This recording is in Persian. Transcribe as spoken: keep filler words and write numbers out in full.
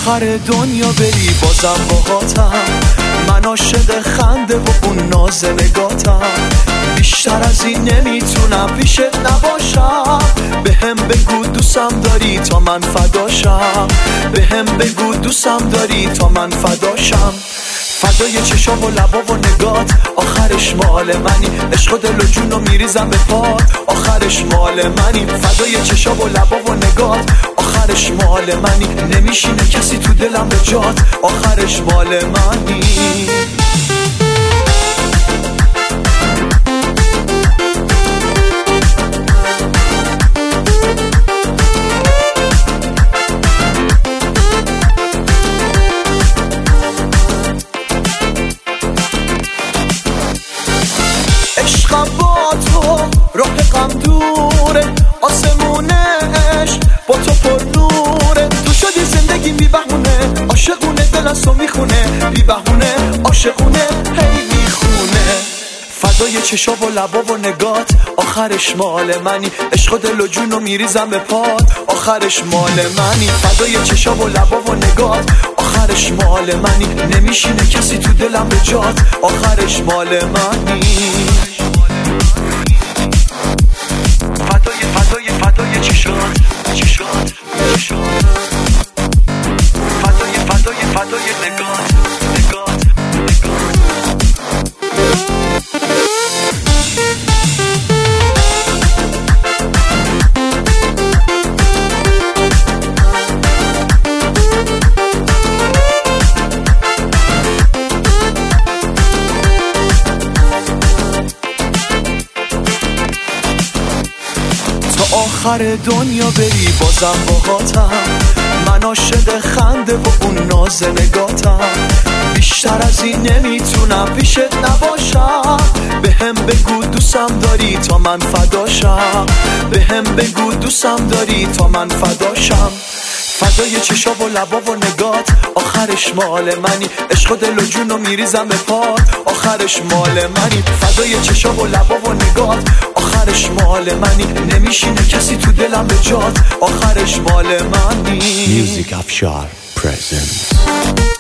آخر دنیا بری بازم باهاتم، من عاشق خنده و اون ناز نگاتم، بیشتر از این نمیتونم پیشت نباشم، بهم بگو دوستم داری تا من فداشم، بهم بگو دوستم داری تا من فداشم، فدای چشام و لبا و نگات، آخرش مال منی، عشق و دل و جون رو میریزم به پات، آخرش مال منی، فدای چشام و لبا و نگات، آخرش مال منی، نمیشینه کسی تو دلم به جات، آخرش مال منی. عشقم با تو راه غم دوره، آسمونش با تو پر نوره، تو شدی زندگی بی بهونه، عاشقونه دل از تو میخونه، بی بهونه عاشقونه هی میخونه، فدای چشا و لبا و نگات، آخرش مال منی، عشق و دل و جون رو میریزم به پات، آخرش مال منی، فدای چشا و لبا و نگات، آخرش مال منی، نمیشینه کسی تو دلم به جات، آخرش مال منی. فدای فدای فدای چشات چشات چشات، فدای فدای فدای نگات نگات نگات. آخر دنیا بری بازم باهاتم، من عاشق خنده و اون ناز نگاتم، بیشتر از این نمیتونم پیشت نباشم، بهم بگو دوستم داری تا من فداشم، بهم بگو دوستم داری تا من فداشم، فدای چشا و لبا و نگات، آخرش مال منی، عشق و دل و جون رو میریزم به پات، آخرش مال منی، فدای چشا و لبا و نگات، آخرش مال منی، نمیشینه کسی تو دلم به جات، آخرش مال منی. Music Afshar presents